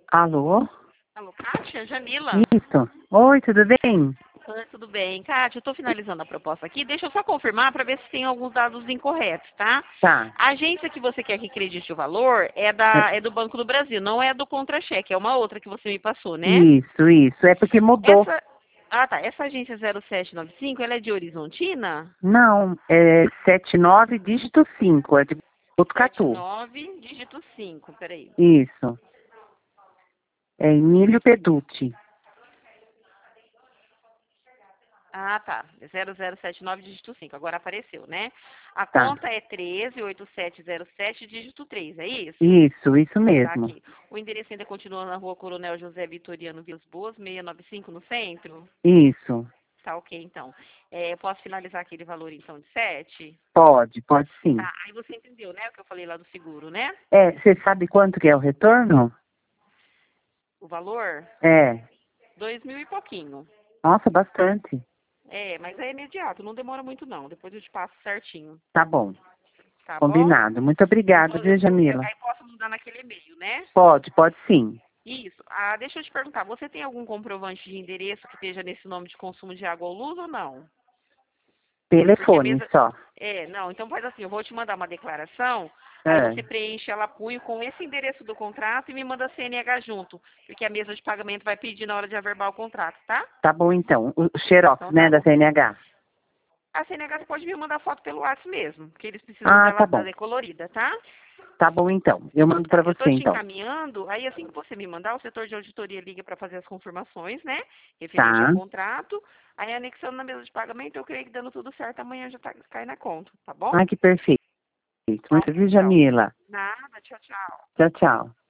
Alô? Alô, Kátia? Jamila? Isso. Oi, tudo bem? Tudo bem. Kátia, eu estou finalizando a proposta aqui. Deixa eu só confirmar para ver se tem alguns dados incorretos, tá? Tá. A agência que você quer que acredite o valor é do Banco do Brasil, não é do Contra-Cheque, é uma outra que você me passou, né? Isso. É porque mudou. Essa agência 0795, ela é de Horizontina? Não, é 79 dígito 5, é de Botucatu. 79, dígito 5, peraí. Isso. É Emílio Peducci. Ah, tá. 0079, dígito 5. Agora apareceu, né? A Tá. conta é 138707, dígito 3, é isso? Isso Tá mesmo. aqui. O endereço ainda continua na rua Coronel José Vitoriano Vilas Boas, 695, no centro? Isso. Tá ok, então. Eu posso finalizar aquele valor, então, de 7? Pode sim. Tá, aí você entendeu, né, o que eu falei lá do seguro, né? É, você sabe quanto que é o retorno? O valor? É. 2.000 e pouquinho. Nossa, bastante. Mas é imediato, não demora muito não. Depois eu te passo certinho, Tá bom. tá bom? Combinado. Muito obrigada, Então, viu, Jamila? aí posso mandar naquele e-mail, né? Pode sim. Isso. Ah, deixa eu te perguntar, você tem algum comprovante de endereço que esteja nesse nome de consumo de água ou luz ou não? Porque a Telefone mesa. só. Não, então faz assim, eu vou te mandar uma declaração, aí É. você preenche ela punho com esse endereço do contrato e me manda a CNH junto, porque a mesa de pagamento vai pedir na hora de averbar o contrato, tá? Tá bom então. O xerox, Então né, tá da bom. CNH. A CNH você pode me mandar foto pelo WhatsApp mesmo, porque eles precisam Ah, tá dela bom. decolorida, tá? Tá bom então. Eu mando Tá, pra eu você estou te então. encaminhando, aí assim que você me mandar, o setor de auditoria liga para fazer as confirmações, né? Referente ao Tá. contrato. Aí anexando na mesa de pagamento, eu creio que dando tudo certo, amanhã já cai na conta, tá bom? Ai, que perfeito. Tá Muito ok, obrigada, então. Jamila. Nada, tchau, tchau. Tchau, tchau.